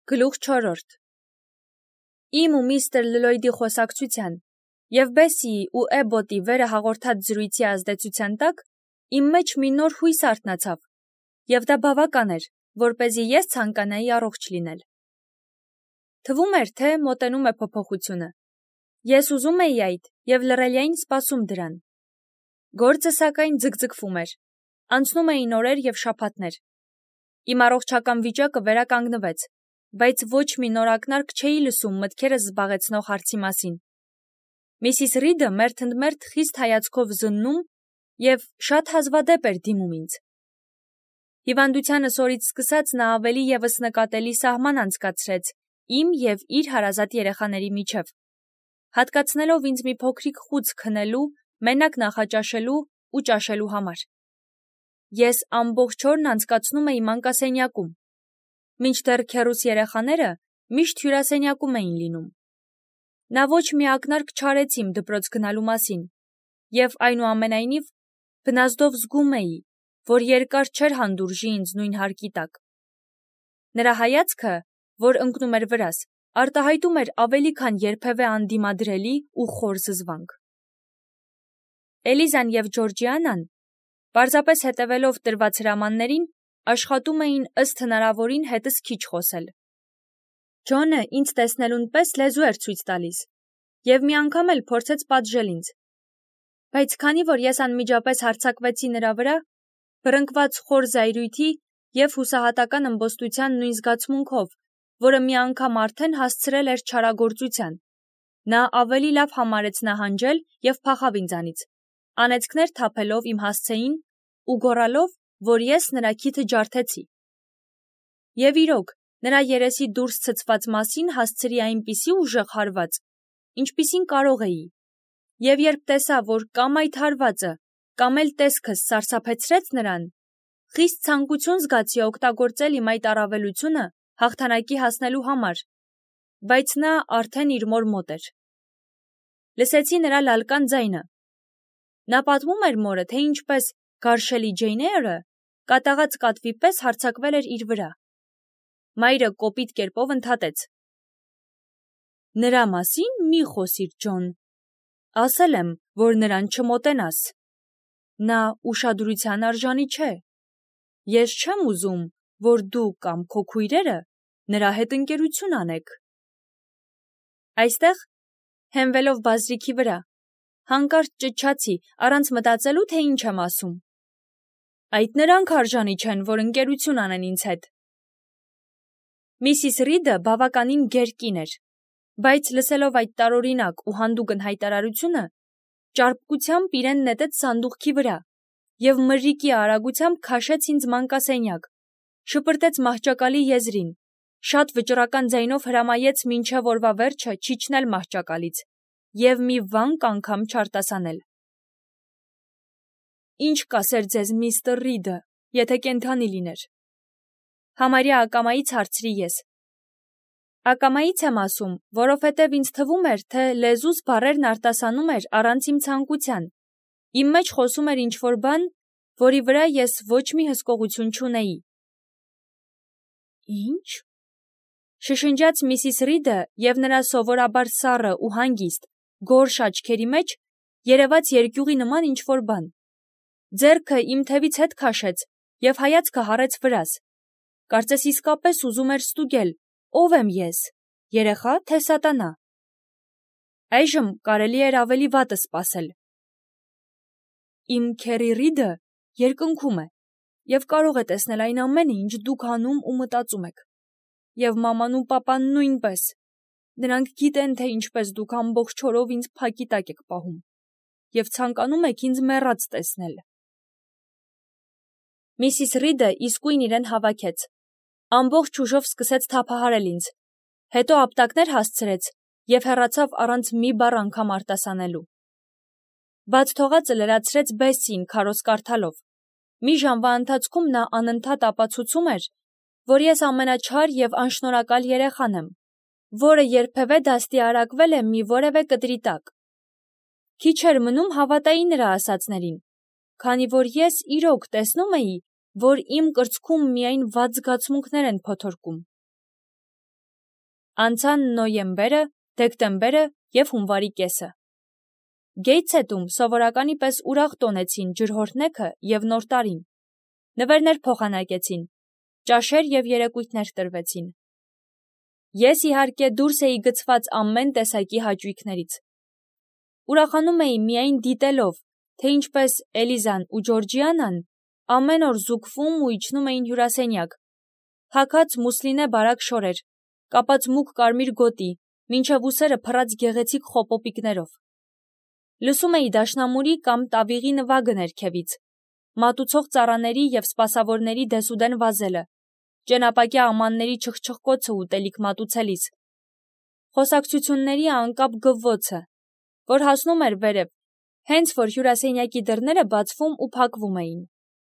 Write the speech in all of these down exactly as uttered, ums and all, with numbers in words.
Գլուխ չորրորդ Իմ ու միստր Լլոյդի խոսակցության և Բեսիի ու Էբոտի վերը հաղորդած զրույցի ազդեցության տակ իմ մեջ մի նոր հույս արթնացավ, և դա բավական էր, որպեսզի ես ցանկանայի առողջ լինել։ Թվում էր, թե մոտենում է փոփոխությունը։ Ես ուզում էի այդ և լռելիային սպասում դրան։ Գործը սակայն ձգձգվում էր, անցնում էին օրեր և շաբաթներ։ Իմ առողջական վիճակը վերականգնվեց, բայց ոչ մի նոր ակնարկ չէի լսում մտքերս զբաղեցնող հարցի մասին։ Միսիս Ռիդը մերթընդմերթ խիստ հայացքով զննում և շատ հազվադեպ էր դիմում ինձ։ Հիվանդությանս օրից սկսած նա ավելի ևս նկատելի սահման անցկացրեց իմ և իր հարազատ երեխաների միջև, հատկացնելով ինձ մի փոքրիկ խուծ քնելու, մենակ նախաճաշելու ու ճաշելու համար։ Ես ամբողջ օրն անցկացնում էի մանկասենյակում, մինչդեռ քեռուս երեխաները միշտ հյուրասենյակում էին լինում։ Նա ոչ մի ակնարկ չարեց իմ դպրոց գնալու մասին, և այնուամենայնիվ բնազդով զգում էի, որ երկար չէր հանդուրժի ինձ նույն հարկի տակ։ Նրա հայացքը, որ ընկնում էր վրաս, արտահայտում էր ավելի քան երբևէ անդիմադրելի ու խոր զզվանք։ Էլիզան և Ջորջիանան, պարզապես հետևելով տրված հրամաններին, աշխատում էին ըստ հնարավորին հետս քիչ խոսել։ Ջոնը ինձ տեսնելուն պես լեզու էր ցույց տալիս և մի անգամ էլ փորձեց պատժել ինձ, բայց քանի որ ես անմիջապես հարձակվեցի նրա վրա, բռնկված խոր զայրույթի և հուսահատական ըմբոստության նույն զգացմունքով, որը մի անգամ արդեն հասցրել էր չարագործության, նա ավելի լավ համարեց նահանջել և փախավ ինձանից, անեծքներ թափելով իմ հասցեին ու գոռալով, որ ես նրա քիթը ջարդեցի։ Եվ իրոք, նրա երեսի դուրս ցցված մասին հասցրի այնպիսի ուժեղ հարված, ինչպիսին կարող էի, և երբ տեսա, որ կամ այդ հարվածը, կամ էլ տեսքս սարսափեցրեց նրան, խիստ ցանկություն զգացի օգտագործել իմ այդ առավելությունը հաղթանակի հասնելու համար, բայց նա արդեն իր մոր մոտ էր։ Լսեցի նրա լալկան ձայնը։ Նա պատմում էր մորը, թե ինչպես գարշելի Ջեյն Էյրը կատաղած կատվի պես հարձակվել էր իր վրա։ Մայրը կոպիտ կերպով ընդհատեց. Նրա մասին մի խոսիր, Ջոն։ Ասել եմ, որ նրան չմոտենաս։ Նա ուշադրության արժանի չէ։ Ես չեմ ուզում, որ դու կամ քո քույրերը նրա հետ ընկերություն անեք։ Այստեղ, հենվելով բազրիքի վրա, հանկարծ ճչացի, առանց մտածելու, թե ինչ եմ ասում։ Այդ նրանք արժանի չեն, որ ընկերություն անեն ինձ հետ։ Միսիս Ռիդը բավականին գեր կին էր, բայց լսելով այդ տարօրինակ ու հանդուգն հայտարարությունը, ճարպկությամբ իրեն նետեց սանդուղքի վրա և մրրիկի արագությամբ քաշեց ինձ մանկասենյակ, շպրտեց մահճակալի եզրին, շատ վճռական ձայնով հրամայեց մինչև օրվա վերջը չիջնել մահճակալից և մի վանք անգամ չարտասանել։ Ինչ կասեր ձեզ միստր Ռիդը, եթե կենդանի լիներ։ Համարյա ակամայից հարցրի ես։ Ակամայից եմ ասում, որովհետև ինձ թվում էր, թե լեզուս բառերն արտասանում էր առանց իմ ցանկության, իմ մեջ խոսում էր ինչ-որ բան, որի վրա ես ոչ մի հսկողություն չունեի։ Ինչ։ Շշնջաց միսիս Ռիդը և նրա սովորաբար սառը ու հանգիստ, գորշ աչքերի մեջ երևաց երկյուղի նման ինչ-որ բան։ Ձեռքը իմ թևից հետ քաշեց և հայացքը հառեց վրաս։ Կարծես իսկապես ուզում էր ստուգել, ով եմ ես, երեխա, թե սատանա։ Այժմ կարելի էր ավելի վատը սպասել։ Իմ քեռի Ռիդը երկնքում է և կարող է տեսնել այն ամենը, ինչ դուք անում ու մտածում եք։ Եվ մաման ու պապան նույնպես։ Նրանք գիտեն, թե ինչպես դուք ամբողջ օրով ինձ փակի տակ եք պահում և ցանկանում եք ինձ մեռած տեսնել։ Միսիս Ռիդը իսկույն իրեն հավաքեց, ամբողջ ուժով սկսեց թափահարել ինձ, հետո ապտակներ հասցրեց և հեռացավ առանց մի բառ անգամ արտասանելու։ Բաց թողածը լրացրեց Բեսսիին քարոզ կարդալով։ Մի ժամվա ընթացքում նա անընդհատ ապացուցում էր, որ ես ամենաչար և անշնորհակալ երեխան եմ, որը երբևէ դաստիարակվել է մի որևէ կտրի տակ։ Քիչ էր մնում հավատայի նրա ասածներին, քանի որ ես իրոք տեսնում էի, որ իմ կրծքում միայն վատ զգացմունքներ են փոթորկում։ Անցան նոյեմբերը, դեկտեմբերը և հունվարի կեսը։ Գեյթսետում սովորականի պես ուրախ տոնեցին ջրհորդնեքը և նոր տարին։ Նվերներ փոխանակեցին, ճաշեր և երեկույթներ տրվեցին։ Ես իհարկե դուրս էի գցված ամեն տեսակի հաճույքներից։ Ուրախանում էի միայն դիտելով, թե ինչպես Էլիզան ու Ջորջիանան ամեն օր զուգվում ու իջնում էին հյուրասենյակ, հագած մուսլինե բարակ շորեր, կապած մուգ կարմիր գոտի, մինչև ուսերը փռած գեղեցիկ խոպոպիկներով։ Լսում էի դաշնամուրի կամ տավիղի նվագը ներքևից, մատուցող ծառաների և սպասավորների դեսուդեն վազելը, ճենապակյա ամանների չխչխկոցը ուտելիք մատուցելիս, խոսակցությունների անկապ գվվոցը, որ հասնում էր վերև, հենց որ հյուրասենյակի դռները բացվում ու փակվում էին։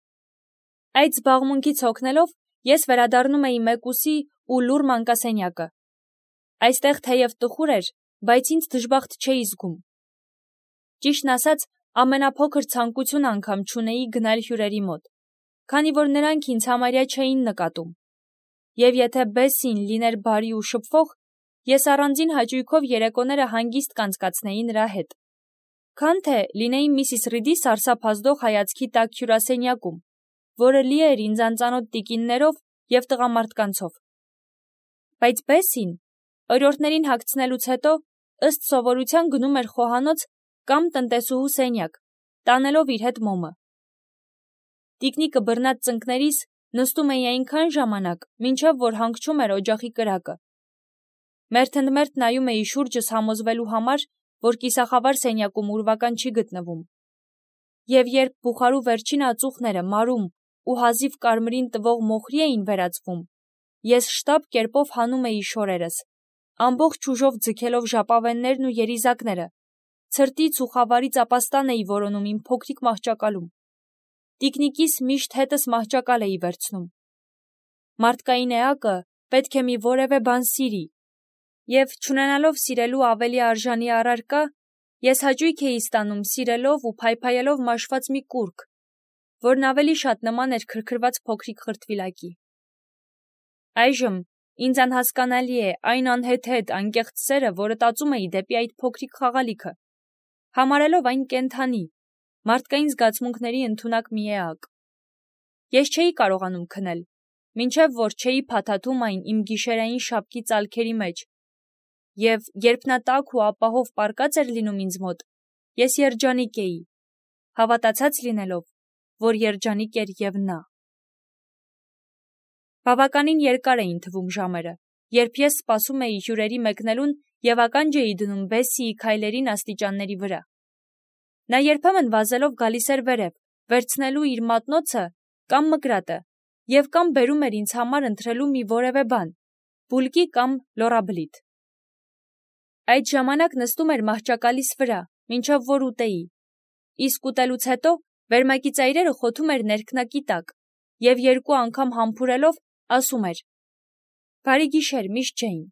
Այդ զբաղմունքից հոգնելով ես վերադառնում էի մեկուսի ու լուռ մանկասենյակը։ Այստեղ թեև տխուր էր, բայց ինձ դժբախտ չէի զգում։ Ճիշտն ասած, ամենափոքր ցանկություն անգամ չունեի գնալ հյուրերի մոտ, քանի որ նրանք ինձ համարյա չէին նկատում։ Եվ եթե Բեսսին լիներ բարի ու շփվող, ես առանձին հաճույքով երեկոները հանգիստ կանցկացնեի նրա հետ, քան թե լինեի միսիս Ռիդի սարսափազդող հայացքի տակ հյուրասենյակում, որը լի էր ինձ անծանոթ տիկիններով և տղամարդկանցով։ Բայց Բեսսին օրիորդներին հագցնելուց հետո ըստ սովորության գնում էր խոհանոց կամ տնտեսուհու սենյակ, տանելով իր հետ մոմը։ Տիկնիկը բռնած ծնկներիս նստում էի այնքան ժամանակ, մինչև որ հանգչում էր օջախի կրակը։ Մերթընդմերթ նայում էի շուրջս համոզվելու համար, որ կիսախավար սենյակում ուրվական չի գտնվում։ Եվ երբ բուխարու վերջին ածուխները մարում ու հազիվ կարմրին տվող մոխրի էին վերածվում, ես շտապ կերպով հանում էի շորերս, ամբողջ ուժով ձգելով ժապավեններն ու երիզակները, ցրտից ու խավարից ապաստան էի որոնում իմ փոքրիկ մահճակալում։ Տիկնիկիս միշտ հետս մահճակալ էի վերցնում։ Մարդկային էակը պետք է մի որևէ բան սիրի, և չունենալով սիրելու ավելի արժանի առարկա, ես հաճույք էի ստանում սիրելով ու փայփայելով մաշված մի կուռք, որն ավելի շատ նման էր քրքրված փոքրիկ խրտվիլակի։ Այժմ ինձ անհասկանալի է այն անհեթեթ, անկեղծ սերը, որը տածում էի դեպի այդ փոքրիկ խաղալիքը, համարելով այն կենդանի, մարդկային զգացմունքների ընդունակ մի էակ։ Ես չէի կարողանում քնել, մինչև որ չէի փաթաթում այն իմ գիշերային շապկի ծալքերի մեջ, և երբ նա տաք ու ապահով պառկած էր լինում ինձ մոտ, ես երջանիկ էի, հավատացած լինելով, որ երջանիկ էր և նա։ Բավականին երկար էին թվում ժամերը, երբ ես սպասում էի հյուրերի մեկնելուն և ականջ էի դնում Բեսսիի քայլերին աստիճանների վրա։ Նա երբեմն վազելով գալիս էր վերև, վերցնելու իր մատնոցը կամ մկրատը և կամ բերում էր ինձ համար ընտրելու մի որևէ բան, բուլկի կամ լոռաբլիթ։ Այդ ժամանակ նստում էր մահճակալիս վրա, մինչև որ ուտեի, իսկ ուտելուց հետո վերմակի ծայրերը խոթում էր ներքնակի տակ և երկու անգամ համբուրելով ասում էր. «Բարի գիշեր, միս Ջեյն»։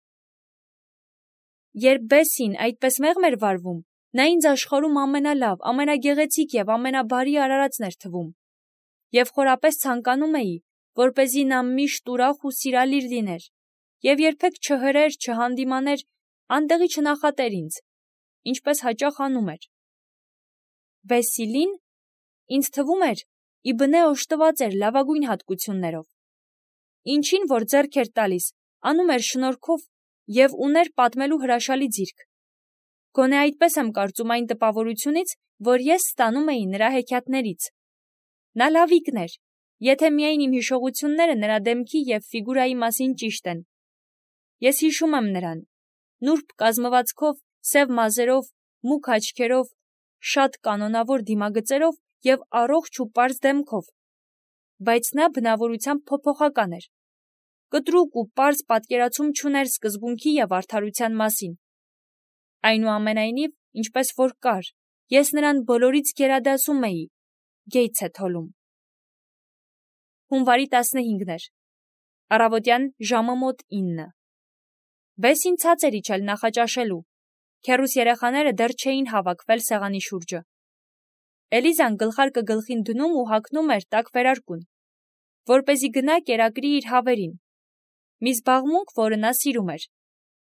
Երբ Բեսսին այդպես մեղմ էր վարվում, նա ինձ աշխարհում ամենալավ, ամենագեղեցիկ և ամենաբարի արարածն էր թվում, և խորապես ցանկանում էի, որպեսզի նա միշտ ուրախ ու սիրալիր լիներ և երբեք չհրեր, չհանդիմաներ, անտեղի չնախատեր ինձ, ինչպես հաճախ անում էր։ Բեսսիլին, ինձ թվում էր, ի բնե օժտված էր լավագույն հատկություններով։ Ինչին որ ձեռք էր տալիս, անում էր շնորհքով և ուներ պատմելու հրաշալի ձիրք։ Գոնե այդպես եմ կարծում այն տպավորությունից, որ ես ստանում էի նրա հեքիաթներից։ Նա լավիկն էր, եթե միայն իմ հիշողությունները նրա դեմքի և ֆիգուրայի մասին ճիշտ են։ Ես հիշում եմ նրան, նուրբ կազմվածքով, սև մազերով, մուգ աչքերով, շատ կանոնավոր դիմագծերով և առողջ ու պարզ դեմքով, բայց նա բնավորությամբ փոփոխական էր, կտրուկ ու պարզ պատկերացում չուներ սկզբունքի և արդարության մասին։ Այնուամենայնիվ, ինչպես որ կար, ես նրան բոլորից գերադասում էի, Գեյթսեթ հոլում։ Հունվարի տասնհինգն էր, առավոտյան ժամը մոտ ինը։ Բեսսին ցած էր իջել նախաճաշելու, քեռուս երեխաները դեռ չէին հավաքվել սեղանի շուրջը։ Էլիզան գլխարկը գլխին դնում ու հագնում էր տաք վերարկուն, որպեսզի գնա կերակրի իր հավերին, մի զբաղմունք, որը նա սիրում էր։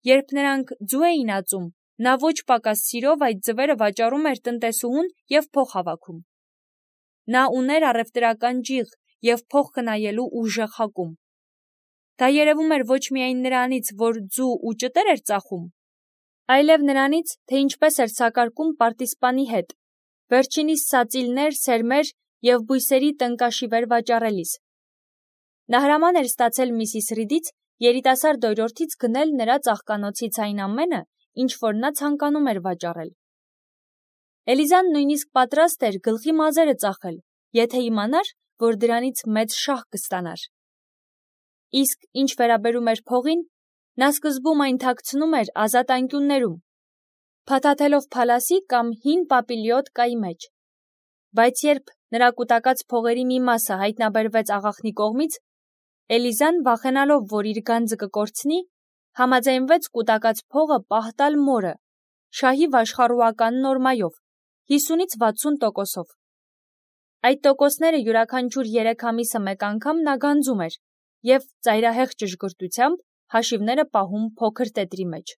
երբ նրանք ձու էին ածում, նա ոչ պակաս սիրով այդ ձվերը վաճառում էր տնտեսուհուն և փող հավաքում։ Նա ուներ առևտրական ջիղ և փող խնայելու ուժեղ հակում։ Դա երևում էր ոչ միայն նրանից, որ ձու ու ճտեր էր ծախում, այլև նրանից, թե ինչպես էր սակարկում պարտիսպանի հետ, վերջինիս սածիլներ, սերմեր և բույսերի տնկաշիվեր վաճառելիս։ Նա հրաման էր ստացել Միսիս Ռիդից երիտասարդ օրիորդից գնել նրա ծաղկանոցից այն ամենը, ինչ որ նա ցանկանում էր վաճառել։ Էլիզան նույնիսկ պատրաստ էր գլխի մազերը ծախել, եթե իմանար, որ դրանից մեծ շահ կստանար։ Իսկ ինչ վերաբերում էր փողին, նա սկզբում այն թաքցնում էր ազատ անկյուններում, փաթաթելով փալասի կամ հին պապիլիոտկայի մեջ։ Բայց երբ նրա կուտակած փողերի մի մասը հայտնաբերվեց աղախնի կողմից, Էլիզան, վախենալով, որ իր գանձը կկորցնի, համաձայնվեց կուտակած փողը պահ տալ մորը, շահի վաշխառուական նորմայով, հիսունից վաթսուն տոկոսով։ Այդ տոկոսները յուրաքանչյուր երեք ամիսը մեկ անգամ նա գանձում էր և ծայրահեղ ճշգրտությամբ հաշիվները պահում փոքր տետրի մեջ։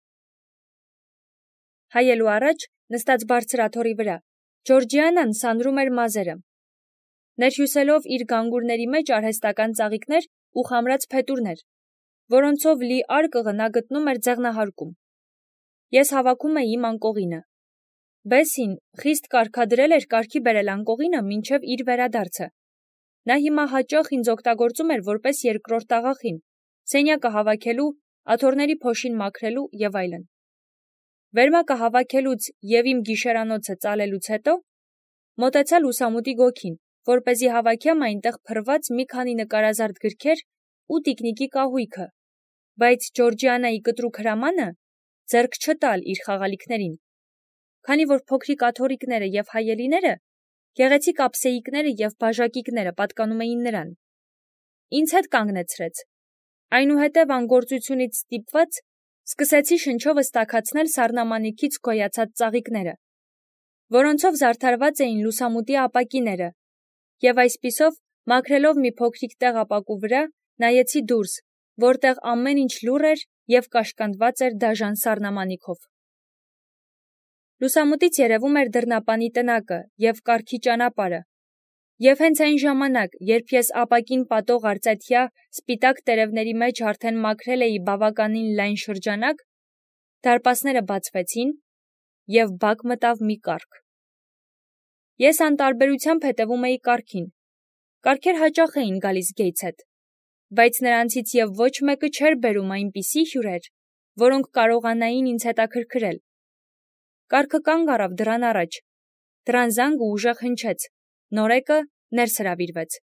Հայելու առաջ, նստած բարձր աթոռի վրա, Ջորջիանան սանրում էր մազերը, ներհյուսելով իր գանգուրների մեջ արհեստական ծաղիկներ ու խամրած փետուրներ, որոնցով լի արկղը նա գտնում էր ձեղնահարկում։ Ես հավաքում էի իմ անկողինը։ Բեսին խիստ կարգադրել էր կարգի բերել անկողինը մինչև իր վերադարձը։ Նա հիմա հաճախ ինձ օգտագործում էր որպես երկրորդ աղախին, սենյակը հավաքելու, աթոռների փոշին մաքրելու և այլն։ Վերմակը հավաքելուց և իմ գիշերանոցը ծալելուց հետո մոտեցա լուսամուտի գոգին, որպեսզի հավաքեմ այնտեղ փռված մի քանի նկարազարդ գրքեր ու տիկնիկի կահույքը, բայց Ջորջիանայի կտրուկ հրամանը ձեռք չտալ իր խաղալիքներին, քանի որ փոքրիկ աթոռիկները և հայելիները, գեղեցիկ ափսեիկները և բաժակիկները պատկանում էին նրան, ինձ հետ կանգնեցրեց, այնուհետև անգործությունից ստիպված սկսեցի շնչովս տաքացնել սառնամանիքից գոյացած ծաղիկները, որոնցով զարդարված էին լուսամուտի ապակիները, և այսպիսով, մաքրելով մի փոքրիկ տեղ ապակու վրա, նայեցի դուրս, որտեղ ամեն ինչ լուռ էր և կաշկանդված էր դաժան սառնամանիքով։ Լուսամուտից երևում էր դռնապանի տնակը և կառքի ճանապարհը, և հենց այն ժամանակ, երբ ես ապակին պատող արծաթյա սպիտակ տերևների մեջ արդեն մաքրել էի բավականին լայն շրջանակ, դարպասները բացվեցին, և բակ մտավ մի կառք։ Ես անտարբերությամբ հետևում էի կառքին։ Կառքեր հաճախ էին գալիս Գեյթս հետ, բայց նրանցից և ոչ մեկը չէր բերում այնպիսի հյուրեր, որոնք կարողանային ինձ հետաքրքրել։ Կառքը կանգ առավ դռան առաջ, դռան զանգը ուժեղ հնչեց, նորեկը ներս հրավիրվեց։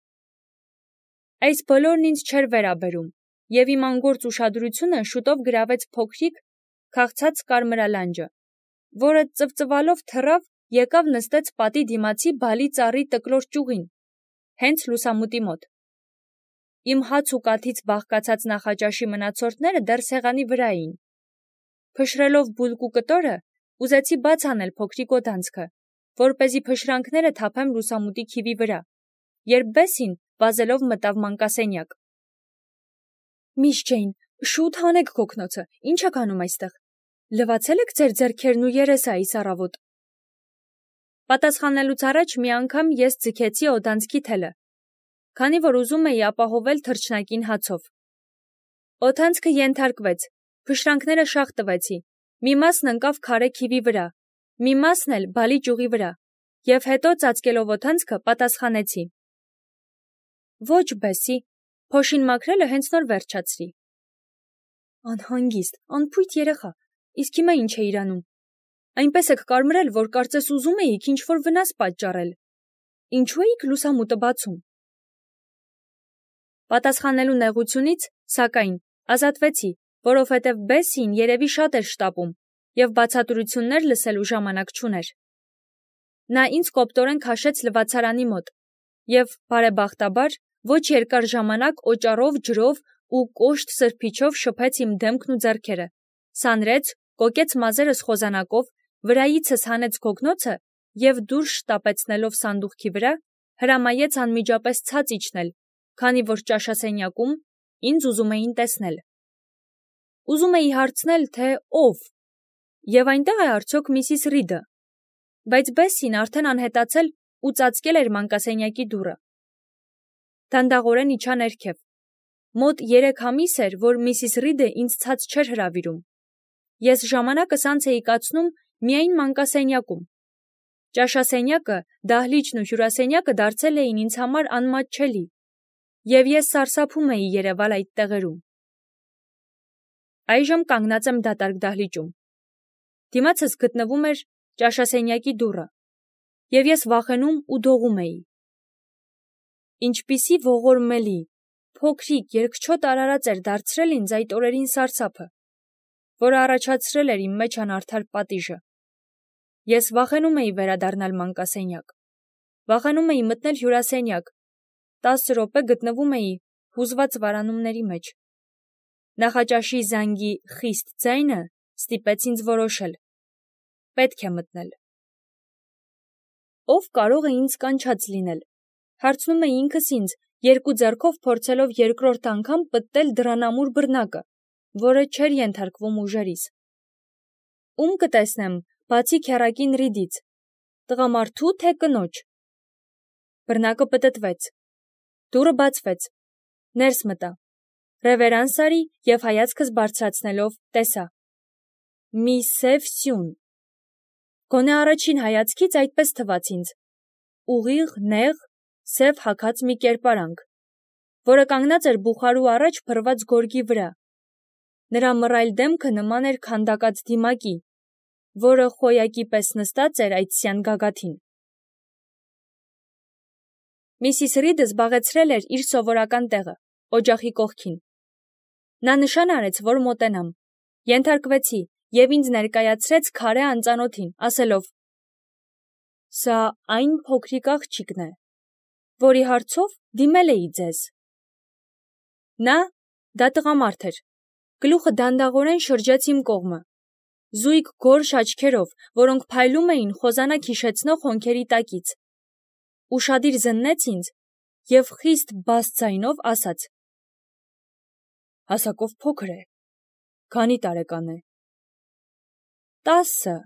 Այս բոլորն ինձ չէր վերաբերում, և իմ անգործ ուշադրությունը շուտով գրավեց փոքրիկ, քաղցած կարմրալանջը, որը ծվծվալով թռավ, եկավ նստեց պատի դիմացի բալի ծառի տկլոր ճյուղին, հենց լուսամուտի մոտ։ Իմ հաց ու կաթից բաղկացած նախաճաշի մնացորդները դեռ սեղանի վրա էին։ Փշրելով բուլկ ու կտորը, ուզեցի բաց անել փոքրիկ օդանցքը, որպեսզի փշրանքները թափեմ լուսամուտի քիվի վրա, երբ Բեսին վազելով մտավ մանկասենյակ։ Միս Ջեյն, շուտ հանեք քոքնոցը, ինչ եք անում այստեղ։ Լվացե՞լ եք ձեր ձեռքերն ու երեսը այս առավոտ։ Պատասխանելուց առաջ մի անգամ ես ձգեցի օդանցքի թելը, քանի որ ուզում էի ապահովել թռչնակին հացով։ Օդանցքը ենթարկվեց, փշրանքները շաղ տվեցի, մի մասն ընկավ քարե քիվի վրա, մի մասն էլ բալի ճյուղի վրա, և հետո ծածկելով օդանցքը պատասխանեցի. Ոչ, Բեսի, փոշին մաքրելը հենց նոր վերջացրի։ Անհանգիստ, անփույթ երեխա, իսկ հիմա ինչ էիր անում։ Այնպես եք կարմրել, որ կարծես ուզում էիք ինչ-որ վնաս պատճառել։ Ինչու էիք լուսամուտը բացում։ Պատասխանելու նեղությունից, սակայն, ազատվեցի, որովհետև Բեսին երևի շատ էր շտապում և բացատրություններ լսելու ժամանակ չուներ։ Նա ինձ կոպտորեն քաշեց լվացարանի մոտ և, բարեբախտաբար, ոչ երկար ժամանակ օճառով, ջրով ու կոշտ սրբիչով շփեց իմ դեմքն ու ձեռքերը, սանրեց, կոկեց մազերս խոզանակով, վրայիցս հանեց քոքնոցը և դուրս շտապեցնելով սանդուղքի վրա, հրամայեց անմիջապես ցած իջնել, քանի որ ճաշասենյակում ինձ ուզում էին տեսնել։ Ուզում էի հարցնել, թե ով, եւ այնտեղ է արդյոք միսիս Ռիդը, բայց Բեսսին արդեն անհետացել ու ծածկել էր մանկասենյակի դուռը։ Դանդաղորեն իջա ներքև։ Մոտ երեք ամիս էր, որ միսիս Ռիդը ինձ ցած չէր հրավիրում։ Ես ժամանակս անց էի կացնում միայն մանկասենյակում։ Ճաշասենյակը, դահլիճն ու հյուրասենյակը դարձել էին ինձ համար անմատչելի, եւ ես սարսափում էի երևալ այդ տեղերում։ Այժմ կանգնած եմ դատարկ դահլիճում։ Դիմացս գտնվում էր ճաշասենյակի դուռը, եւ ես վախենում ու դողում էի։ Ինչպիսի ողորմելի, փոքրիկ, երկչոտ արարած էր դարձրել ինձ այդ օրերին սարսափը, որը առաջացրել էր իմ մեջ անարդար պատիժը։ Ես վախենում էի վերադառնալ մանկասենյակ, վախենում էի մտնել հյուրասենյակ, տասը րոպե գտնվում էի հուզված վարանումների մեջ։ Նախաճաշի զանգի խիստ ձայնը ստիպեց ինձ որոշել. պետք է մտնել։ Ով կարող է ինձ կանչած լինել, հարցնում էի ինքս ինձ, երկու ձեռքով փորձելով երկրորդ անգամ պտտել դռանամուր բռնակը, որը չէր ենթարկվում ուժերիս։ Ում կտեսնեմ, բացի քեռակին Ռիդից, տղամարդու թե կնոջ։ Բռնակը պտտվեց, դուռը բացվեց, ներս մտա, ռևերանս արի եւ հայացքս բարձրացնելով տեսա. մի սև սյուն։ Գոնե առաջին հայացքից այդպես թվաց ինձ, ուղիղ, նեղ, սև հագած մի կերպարանք, որը կանգնած էր բուխարու առաջ փռված գորգի վրա։ Նրա մռայլ դեմքը նման էր քանդակած դիմակի, որը խոյակի պես նստած էր այդսյան գագաթին։ Միսիս Ռիդը զբաղեցրել էր իր սովորական տեղը, օջախի կողքին։ Նա նշան արեց, որ մոտենամ, ենթարկվեցի եւ ինձ ներկայացրեց քարե անծանոթին, ասելով. «Սա այն փոքրիկ աղջիկն է, որի հարցով դիմել էի ձեզ»։ Նա, դա տղամարդ էր, գլուխը դանդաղորեն շրջեց իմ կողմը, զույգ գորշ աչքերով, որոնք փայլում էին խոզանակ հիշեցնող հոնքերի տակից, ուշադիր զննեց ինձ եւ խիստ բաց ձայնով ասաց. «Հասակով փոքր է, քանի տարեկան է»։ Տասը։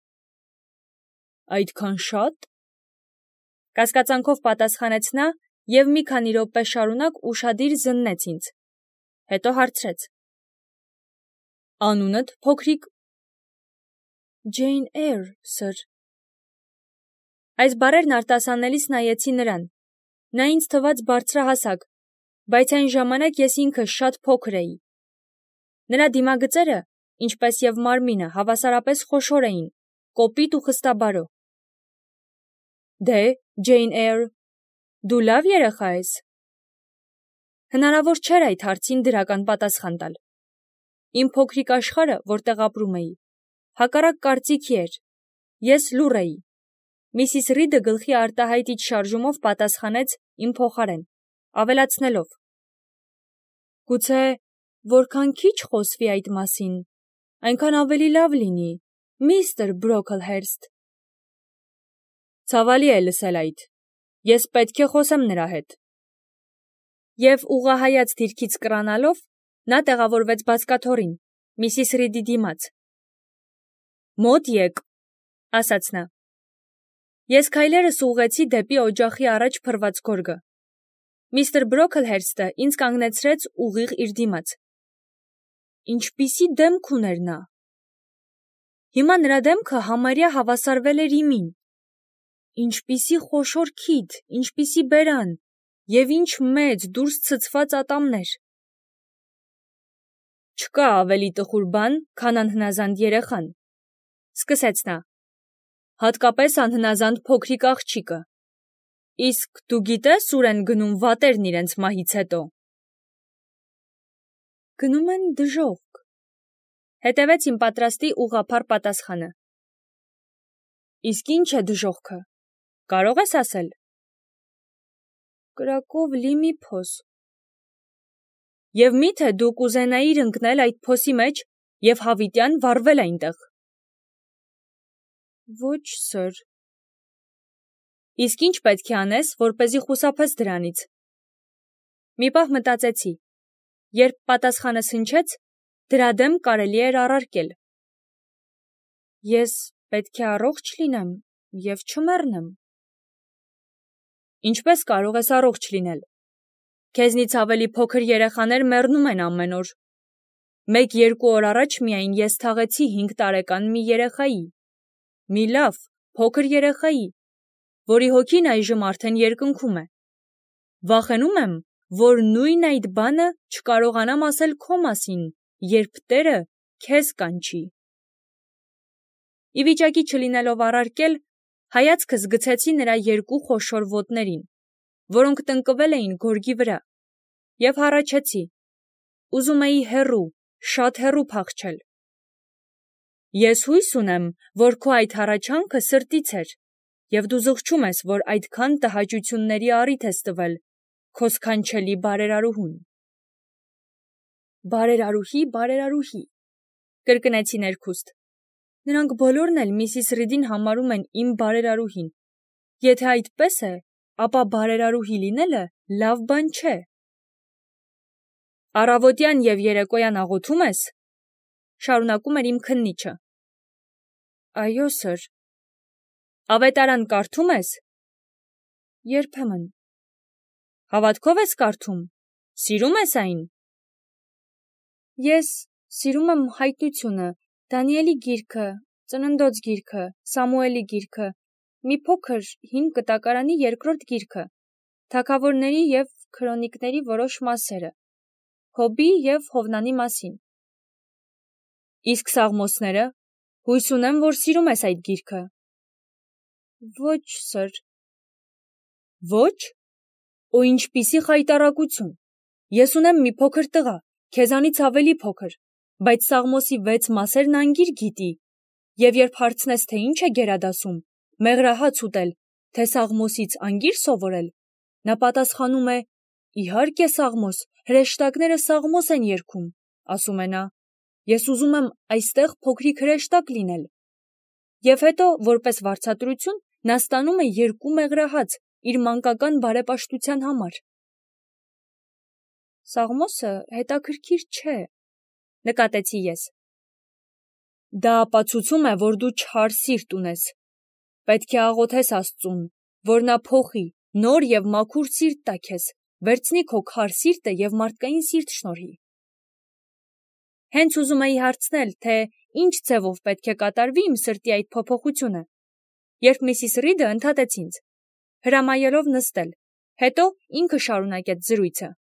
Այդքան շատ։ Կասկածանքով պատասխանեց նա եւ մի քանի րոպե շարունակ ուշադիր զննեց ինձ։ Հետո հարցրեց. Անունդ, փոքրիկ։ Ջեյն Էյր, սըր։ Այս բառերն արտասանելիս նայեցի նրան։ Նա ինձ թվաց բարձրահասակ, բայց այն ժամանակ ես ինքս շատ փոքր էի։ Նրա դիմագծերը, ինչպես եւ մարմինը, հավասարապես խոշոր էին, կոպիտ ու խստաբարո։ Դե, Ջեյն Էյր, դու լավ երեխա ես։ Հնարավոր չէր այդ հարցին դրական պատասխան տալ։ Իմ փոքրիկ աշխարհը, որտեղ ապրում էի, հակառակ կարծիքի էր։ Ես լուռ էի։ Միսիս Ռիդը գլխի արտահայտիչ շարժումով պատասխանեց իմ փոխարեն, ավելացնելով. Գուցե որքան քիչ խոսվի այդ մասին, այնքան ավելի լավ լինի, միստր Բրոքլհերստ։ Ցավալի է լսել այդ։ Ես պետք է խոսեմ նրա հետ։ Եվ ուղղահայաց դիրքից կրանալով, նա տեղավորվեց բազկաթոռին, միսիս Ռիդի դիմաց։ Մոտ եկ, ասաց նա։ Ես քայլերս ուղղեցի դեպի օջախի առաջ փռված գորգը։ Միստր Բրոքլհերստը ինձ կանգնեցրեց ուղիղ իր դիմաց։ Ինչպիսի դեմք ուներ նա։ Հիմա նրա դեմքը համարյա հավասարվել էր իմին։ Ինչպիսի խոշոր քիթ, ինչպիսի բերան, եւ ինչ մեծ դուրս ցցված ատամներ։ Չկա ավելի տխուր բան, քան անհնազանդ երեխան, սկսեց նա, հատկապես անհնազանդ փոքրիկ աղջիկը։ Իսկ դու գիտես ուր են գնում վատերն իրենց մահից հետո։ Գնում են դժոխք, հետևեց իմ պատրաստի ուղղափառ պատասխանը։ Իսկ ինչ է դժոխքը, կարող ես ասել։ Կրակով լի մի փոս։ Եվ միթե դու կուզենայիր ընկնել այդ փոսի մեջ եւ հավիտյան վառվել այնտեղ։ Ոչ, սըր։ Իսկ ինչ պետք է անես, որպեսզի խուսափես դրանից։ Մի պահ մտածեցի։ Երբ պատասխանս հնչեց, Դրա դեմ կարելի էր առարկել. Ես պետք է առողջ լինեմ և չմեռնեմ։ Ինչպես կարող ես առողջ լինել։ Քեզնից ավելի փոքր երեխաներ մեռնում են ամեն օր։ Մեկ-երկու օր առաջ միայն ես թաղեցի հինգ տարեկան մի երեխայի, մի լավ, փոքր երեխայի, որի հոգին այժմ արդեն երկնքում է։ Վախենում եմ, որ նույն այդ բանը չկարողանամ ասել քո մասին, երբ Տերը քեզ կանչի։ Ի վիճակի չլինելով առարկել, հայացքս գցեցի նրա երկու խոշոր ոտներին, որոնք տնկվել էին գորգի վրա, և հառաչեցի. ուզում էի հեռու, շատ հեռու փախչել։ Ես հույս ունեմ, որ քո այդ հառաչանքը սրտից էր, և դու զղջում ես, որ այդքան տհաճությունների առիթ ես տվել քո սքանչելի բարերարուհուն։ Բարերարուհի, բարերարուհի, կրկնեցի ներքուստ։ Նրանք բոլորն էլ միսիս Ռիդին համարում են իմ բարերարուհին։ Եթե այդպես է, ապա բարերարուհի լինելը լավ բան չէ։ Առավոտյան և երեկոյան աղոթում ես, շարունակում էր իմ քննիչը։ Այո, սըր։ Ավետարան կարդում ես։ Երբեմն։ Հավատքով ես կարդում, սիրում ես այն։ Ես սիրում եմ հայտնությունը, Դանիելի գիրքը, Ծննդոց գիրքը, Սամուելի գիրքը, մի փոքր հին կտակարանի երկրորդ գիրքը, Թագավորների և Քրոնիկների որոշ մասերը, Հոբի և Հովնանի մասին։ Իսկ Սաղմոսները, հույս ունեմ, որ սիրում ես այդ գիրքը։ Ոչ, սըր։ Ոչ։ Օ, ինչպիսի խայտառակություն։ Ես ունեմ մի փոքր տղա, քեզանից ավելի փոքր, բայց Սաղմոսի վեց մասերն անգիր գիտի, և երբ հարցնես, թե ինչ է գերադասում, մեղրահաց ուտել, թե Սաղմոսից անգիր սովորել, նա պատասխանում է. իհարկե Սաղմոս, հրեշտակները Սաղմոս են երգում, ասում է նա, ես ուզում եմ այստեղ փոքրիկ հրեշտակ լինել։ Եվ հետո, որպես վարձատրություն, նա ստանում է երկու մեղրահաց իր մանկական բարեպաշտության համար։ Սաղմոսը հետաքրքիր չէ, նկատեցի ես։ Դա ապացուցում է, որ դու չար սիրտ ունես։ Պետք է աղոթես Աստծուն, որ նա փոխի, նոր և մաքուր սիրտ տա քեզ, վերցնի քո քար սիրտը և մարդկային սիրտ շնորհի։ Հենց ուզում էի հարցնել, թե ինչ ձևով պետք է կատարվի իմ սրտի այդ փոփոխությունը, երբ միսիս Ռիդը ընդհատեց ինձ, հրամայելով նստել, հետո ինքը շարունակեց զրույցը։